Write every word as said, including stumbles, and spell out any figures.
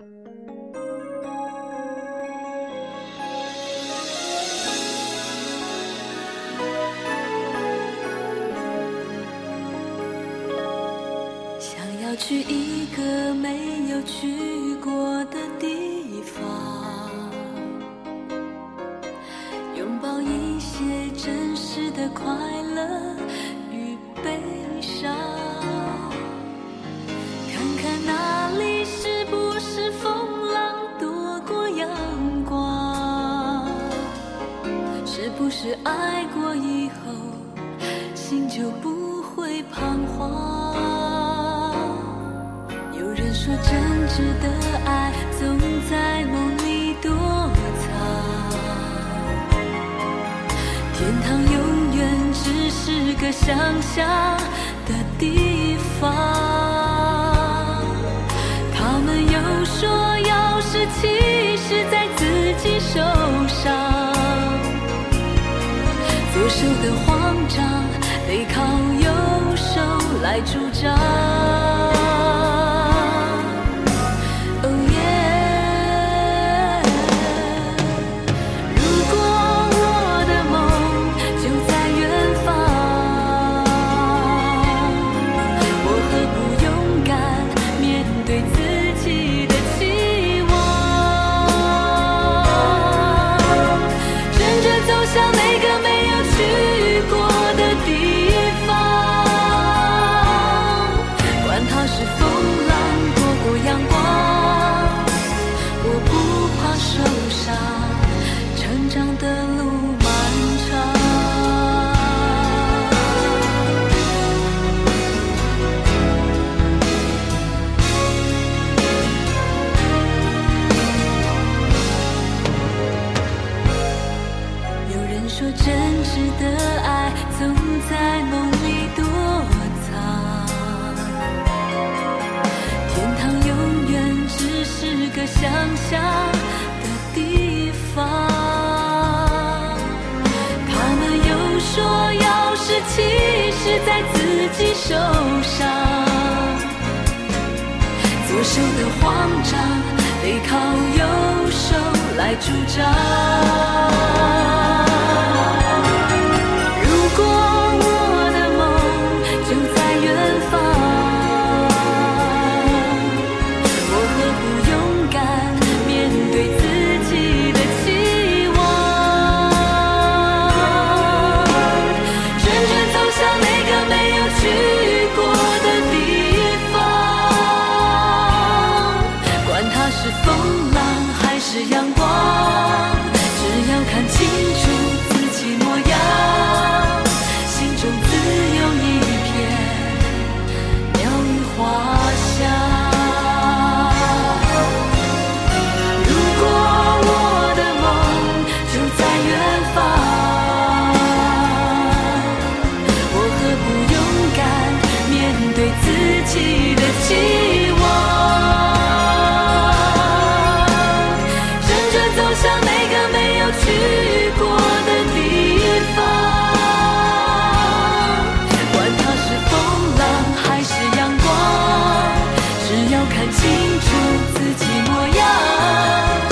想要去一个没有去过的地方，拥抱一些真实的快乐与悲伤，看看那里是不是风浪躲过阳光，是不是爱过以后心就不会彷徨。有人说真挚的爱总在梦里躲藏，天堂永远只是个想象的地方。他们又说钥匙其实在自己手上，左手的慌张得靠右手来主张。想象的地方，他们又说钥匙其实在自己手上，左手的慌张得靠右手来主张。如果我的梦就在远方，是阳光，只要看清楚自己模样，心中自有一片鸟语花香。如果我的梦就在远方，我何不勇敢面对自己的期望，走向那个没有去过的地方，管它是风浪还是阳光，只要看清楚自己模样，